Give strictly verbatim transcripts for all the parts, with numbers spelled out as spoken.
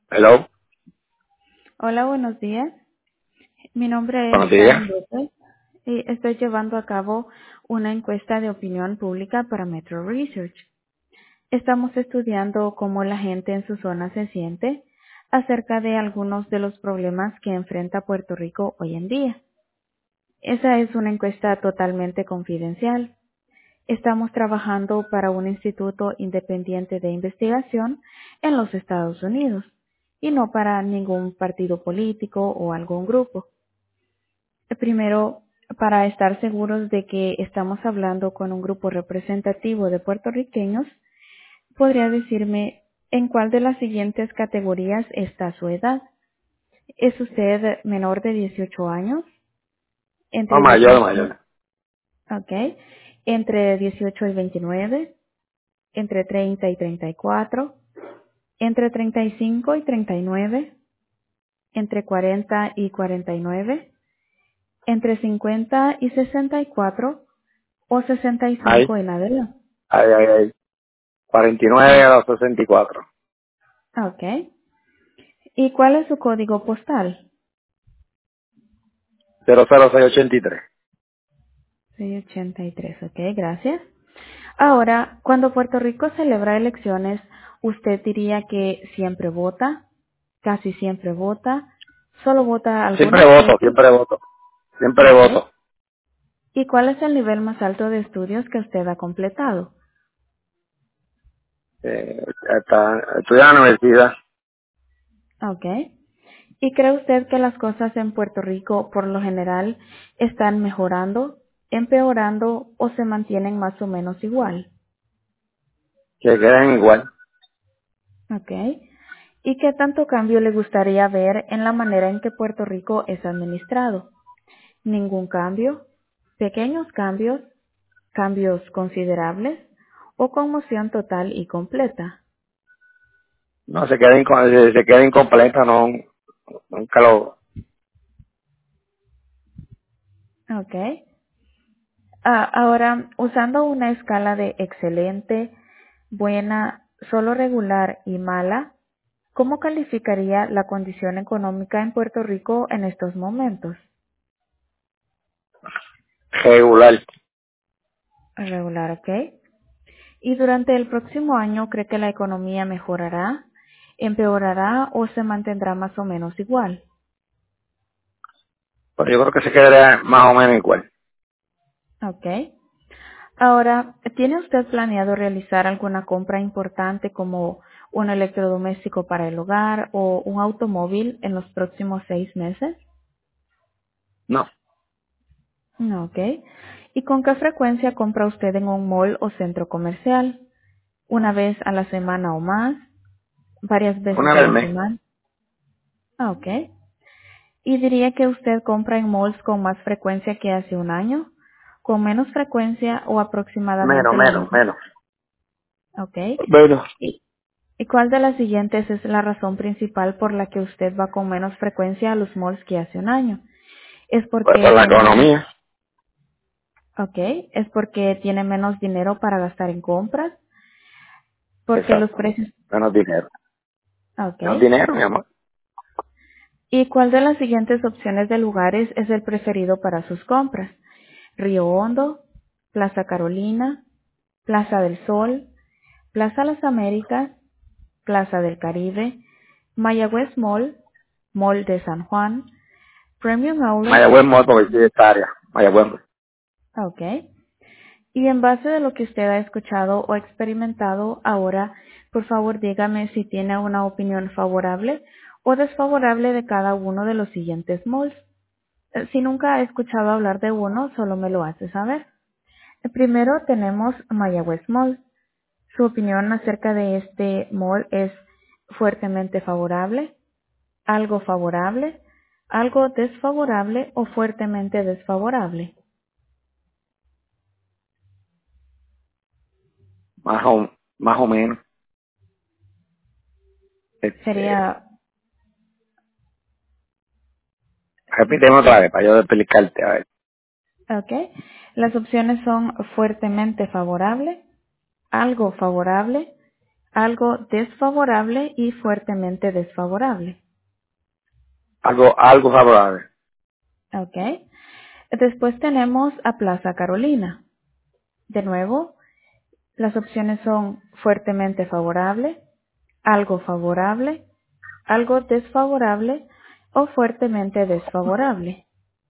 Hello, Hola, buenos días. Mi nombre es buenos días. Sharon López y estoy llevando a cabo una encuesta de opinión pública para Metro Research. Estamos estudiando cómo la gente en su zona se siente acerca de algunos de los problemas que enfrenta Puerto Rico hoy en día. Esa es una encuesta totalmente confidencial. Estamos trabajando para un instituto independiente de investigación en los Estados Unidos y no para ningún partido político o algún grupo. Primero, para estar seguros de que estamos hablando con un grupo representativo de puertorriqueños, ¿podría decirme en cuál de las siguientes categorías está su edad? ¿Es usted menor de dieciocho años? Oh, ¿Entre mayor, dieciocho, mayor. okay, entre dieciocho y veintinueve? ¿Entre treinta y treinta y cuatro? ¿Entre treinta y cinco y treinta y nueve? ¿Entre cuarenta y cuarenta y nueve? ¿Entre cincuenta y sesenta y cuatro? ¿O sesenta y Ay, cinco en adelante? ay, ay, ay. cuarenta y nueve a los sesenta y cuatro. Ok. ¿Y cuál es su código postal? cero cero seis ochenta y tres. seiscientos ochenta y tres, ok, gracias. Ahora, cuando Puerto Rico celebra elecciones, ¿usted diría que siempre vota? ¿Casi siempre vota? ¿Solo vota Siempre algunas voto, veces? siempre voto. Siempre Ok. voto. ¿Y cuál es el nivel más alto de estudios que usted ha completado? Eh, hasta estudié en la universidad. Ok. ¿Y cree usted que las cosas en Puerto Rico, por lo general, están mejorando, empeorando o se mantienen más o menos igual? Que queden igual. Ok. ¿Y qué tanto cambio le gustaría ver en la manera en que Puerto Rico es administrado? ¿Ningún cambio? ¿Pequeños cambios? ¿Cambios considerables? ¿O conmoción total y completa? No, se queda, inco- se, se queda incompleta, no, nunca lo... Ok. Ah, ahora, usando una escala de excelente, buena, solo regular y mala, ¿cómo calificaría la condición económica en Puerto Rico en estos momentos? Regular. Regular, ¿ok? ¿Y durante el próximo año cree que la economía mejorará, empeorará o se mantendrá más o menos igual? Pero yo creo que se quedaría más o menos igual. ¿Ok? Ahora, ¿tiene usted planeado realizar alguna compra importante como un electrodoméstico para el hogar o un automóvil en los próximos seis meses? No. No, ¿ok? ¿Y con qué frecuencia compra usted en un mall o centro comercial? ¿Una vez a la semana o más? ¿Varias veces Una a vez al la mes. semana? Ah, ok. ¿Y diría que usted compra en malls con más frecuencia que hace un año? ¿Con menos frecuencia o Menos, aproximadamente lo menos, mismo? menos. Ok. Menos. ¿Y, y cuál de las siguientes es la razón principal por la que usted va con menos frecuencia a los malls que hace un año? ¿Es Pues porque por la tiene menos, economía. okay, ¿Es porque tiene menos dinero para gastar en compras? Porque los Exacto. precios, Menos dinero. Menos okay. dinero, mi amor. ¿Y cuál de las siguientes opciones de lugares es el preferido para sus compras? Río Hondo, Plaza Carolina, Plaza del Sol, Plaza Las Américas, Plaza del Caribe, Mayagüez Mall, Mall de San Juan, Premium Outlet, Mayagüez Mall, porque sí, esta área. Mayagüez Mall. ok. Y en base de lo que usted ha escuchado o experimentado ahora, por favor dígame si tiene una opinión favorable o desfavorable de cada uno de los siguientes malls. Eh, Si nunca ha escuchado hablar de uno, solo me lo hace saber. Eh, Primero tenemos Mayagüez Mall. Su opinión acerca de este mall es fuertemente favorable, algo favorable, algo desfavorable o fuertemente desfavorable. Más o, más o menos. Este, Sería, repíteme otra vez para yo explicarte, a ver. ok. Las opciones son fuertemente favorable, algo favorable, algo desfavorable y fuertemente desfavorable. Algo, algo favorable. Ok. Después tenemos a Plaza Carolina. De nuevo, las opciones son fuertemente favorable, algo favorable, algo desfavorable o fuertemente desfavorable.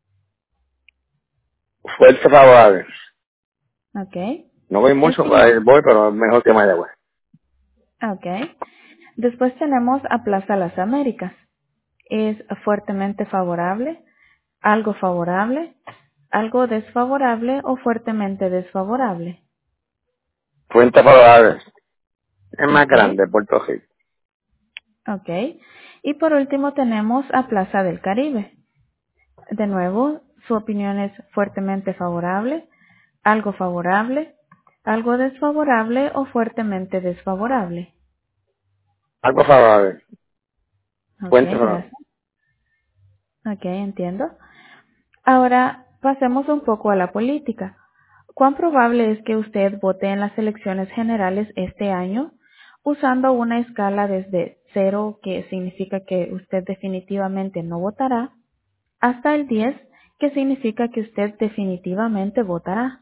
Fuerte favorable. Ok. No voy El mucho, siguiente. voy, pero mejor que Mayagüez. Ok. Después tenemos a Plaza Las Américas. Es fuertemente favorable, algo favorable, algo desfavorable o fuertemente desfavorable. Fuente favorable. Es más Ok. grande, Puerto Rico. Ok. Y por último tenemos a Plaza del Caribe. De nuevo, su opinión es fuertemente favorable, algo favorable, algo desfavorable o fuertemente desfavorable. Algo favorable. Ok, Fuente favorable. gracias. Ok, entiendo. Ahora pasemos un poco a la política. ¿Cuán probable es que usted vote en las elecciones generales este año usando una escala desde cero, que significa que usted definitivamente no votará, hasta el diez, que significa que usted definitivamente votará?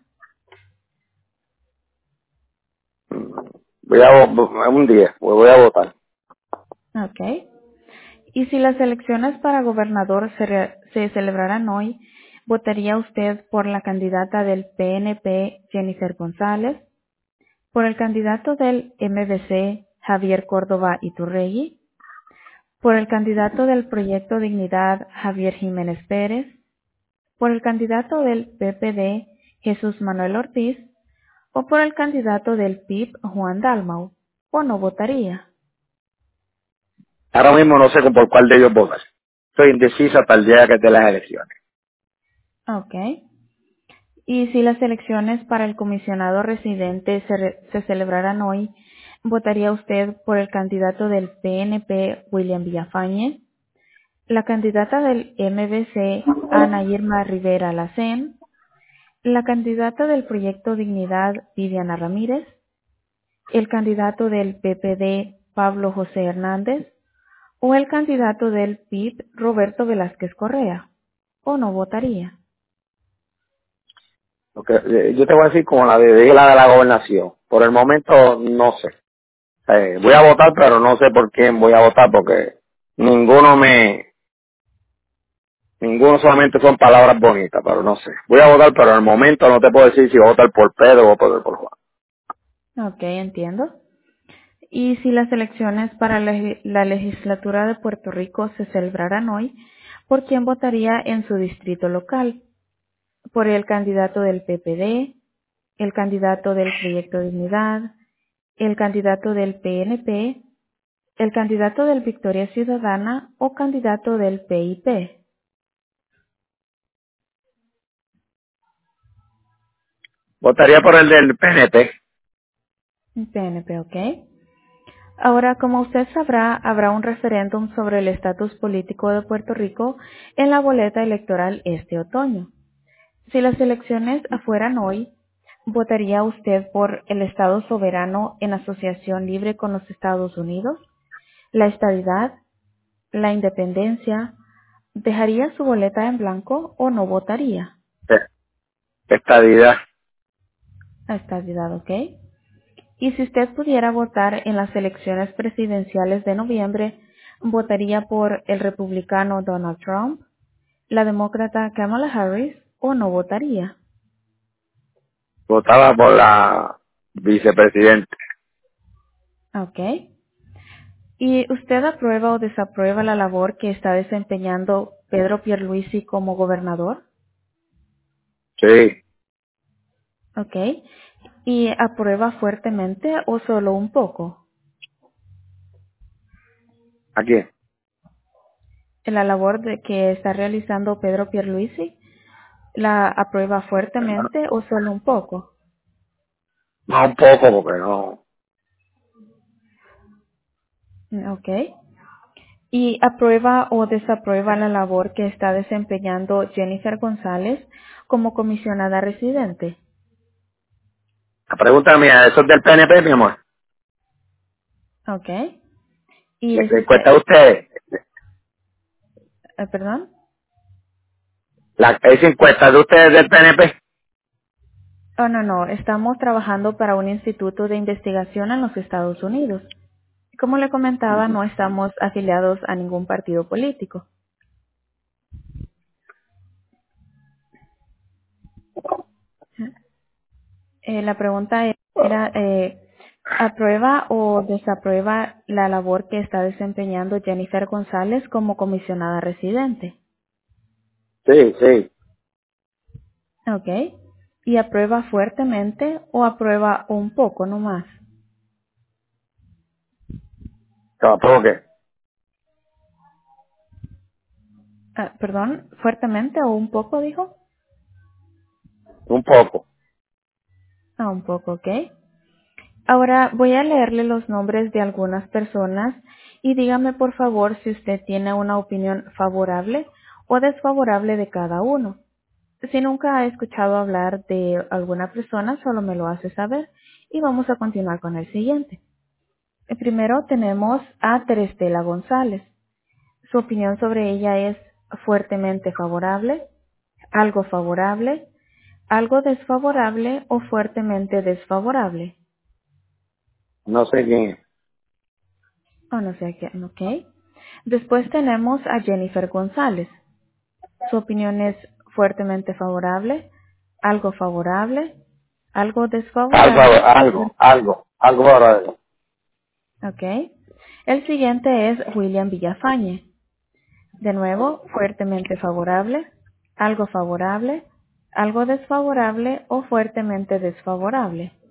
Voy a, vo- un día, pues voy a votar. Ok. Y si las elecciones para gobernador se, re- se celebraran hoy, ¿votaría usted por la candidata del P N P, Jennifer González, por el candidato del M V C, Javier Córdoba Iturregui, por el candidato del Proyecto Dignidad, Javier Jiménez Pérez, por el candidato del P P D, Jesús Manuel Ortiz, o por el candidato del P I B, Juan Dalmau? ¿O no votaría? Ahora mismo no sé con por cuál de ellos votar. Estoy indecisa hasta el día que de las elecciones. Ok. Y si las elecciones para el comisionado residente se, re- se celebraran hoy, ¿votaría usted por el candidato del P N P, William Villafañe, la candidata del M V C, Ana Irma Rivera Lacén, la candidata del Proyecto Dignidad, Viviana Ramírez, el candidato del P P D, Pablo José Hernández, o el candidato del P I B, Roberto Velázquez Correa? ¿O no votaría? Porque, eh, yo te voy a decir como la de, de la de la gobernación. Por el momento no sé. Eh, voy a votar, pero no sé por quién voy a votar porque ninguno me, ninguno solamente son palabras bonitas, pero no sé. Voy a votar, pero en el momento no te puedo decir si voy a votar por Pedro o por, por Juan. Ok, entiendo. Y si las elecciones para la, la legislatura de Puerto Rico se celebraran hoy, ¿por quién votaría en su distrito local? ¿Por el candidato del P P D, el candidato del Proyecto Dignidad, el candidato del P N P, el candidato del Victoria Ciudadana o candidato del P I P? Votaría por el del P N P. P N P, ok. Ahora, como usted sabrá, habrá un referéndum sobre el estatus político de Puerto Rico en la boleta electoral este otoño. Si las elecciones fueran hoy, ¿votaría usted por el Estado soberano en asociación libre con los Estados Unidos, la estadidad, la independencia? ¿Dejaría su boleta en blanco o no votaría? Eh, Estadidad. La estadidad, ¿ok? Y si usted pudiera votar en las elecciones presidenciales de noviembre, ¿votaría por el republicano Donald Trump, la demócrata Kamala Harris o no votaría? Votaba por la vicepresidente. ¿Ok? ¿Y usted aprueba o desaprueba la labor que está desempeñando Pedro Pierluisi como gobernador? Sí. ¿Ok? ¿Y aprueba fuertemente o solo un poco? Aquí. ¿La labor de que está realizando Pedro Pierluisi la aprueba fuertemente o solo un poco? No, un poco, porque no. ¿Ok? ¿Y aprueba o desaprueba la labor que está desempeñando Jennifer González como comisionada residente? La pregunta mía, ¿eso es del P N P, mi amor? Ok. ¿Y ¿Les es usted, encuesta a ustedes? eh, perdón? La, ¿Es encuesta de ustedes del P N P? Oh, no, no. Estamos trabajando para un instituto de investigación en los Estados Unidos. Como le comentaba, no estamos afiliados a ningún partido político. Eh, la pregunta era, eh, ¿aprueba o desaprueba la labor que está desempeñando Jennifer González como comisionada residente? Sí, sí, Ok. ¿Y aprueba fuertemente o aprueba un poco nomás? tampoco que, Ah, perdón, ¿fuertemente o un poco dijo? un poco. Ah, un poco, ok. Ahora voy a leerle los nombres de algunas personas y dígame por favor si usted tiene una opinión favorable o desfavorable de cada uno. Si nunca ha escuchado hablar de alguna persona, solo me lo hace saber y vamos a continuar con el siguiente. Eh, Primero tenemos a Terestela González. Su opinión sobre ella es fuertemente favorable, algo favorable, algo desfavorable o fuertemente desfavorable. No sé quién es. O no sé qué, ok. Después tenemos a Jennifer González. Su opinión es fuertemente favorable, algo favorable, algo Algo, desfavorable. algo, algo, algo ahora. Ok. El siguiente es William Villafañe. De nuevo, fuertemente favorable, algo favorable, algo desfavorable o fuertemente desfavorable.